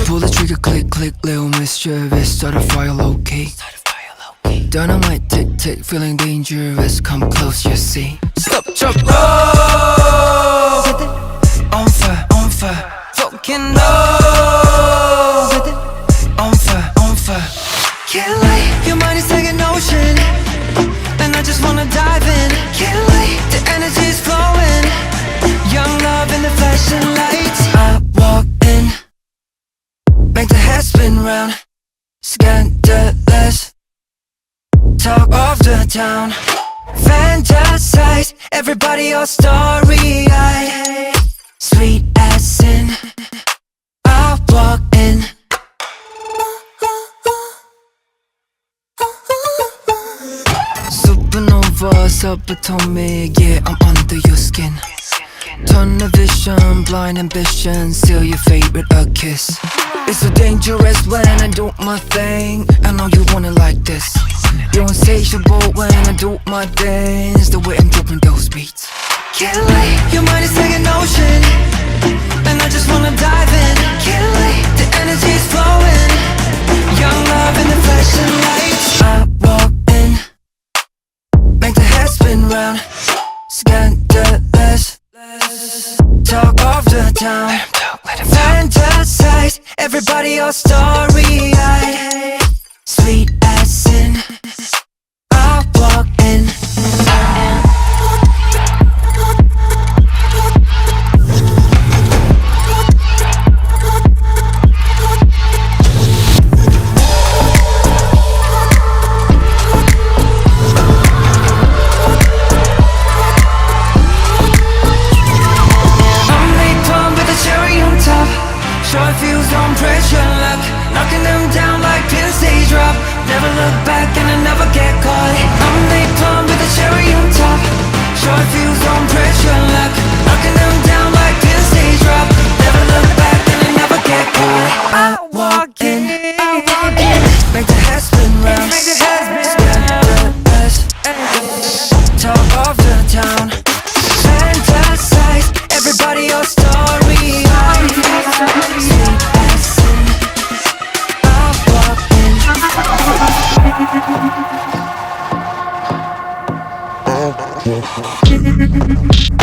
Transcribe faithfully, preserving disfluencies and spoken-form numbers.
pull the trigger, click, click, little mischievous. Start a fire low-key. Dynamite, tick, tick, feeling dangerous. Come close, you see. Stop, jump, roll. On fire, on fire. Fucking no. On fire, on fire. Can't wait, your mind is like an ocean, and I just wanna dive in. Can't wait, the energy is flowing. Young love in the flashing lights. I walk in, make the head spin round. Scandalous, talk of the town. Fantasize, everybody all starry-eyed. Sweet as sin, I walk in. Supernova, subatomic, yeah, I'm under your skin. Tunnel vision, blind ambition, seal your fate with a kiss. It's so dangerous when I do my thing. I know you want it like this. You're insatiable when I do my dance. The way I'm dropping those beats. Can't wait, your mind is like an ocean, and I just wanna dive in. Can't wait, the energy is flowing. Young love in the flashing lights. I walk in, make the head spin round. Scandalous, talk of the town. Fantasize, everybody all starry-eyed. Sweet as sin, I walk in. Short fuse on pressure luck, knocking them down like pins they drop. Never look back and I never get caught. I'm napalm with a cherry on top. Short fuse on pressure luck, knocking them down like pins they drop. Never look back and I never get caught. I walk in, I walk in, make the head spin round. Make the head spin round. Talk of the town. Fantasize, everybody all story. Oh,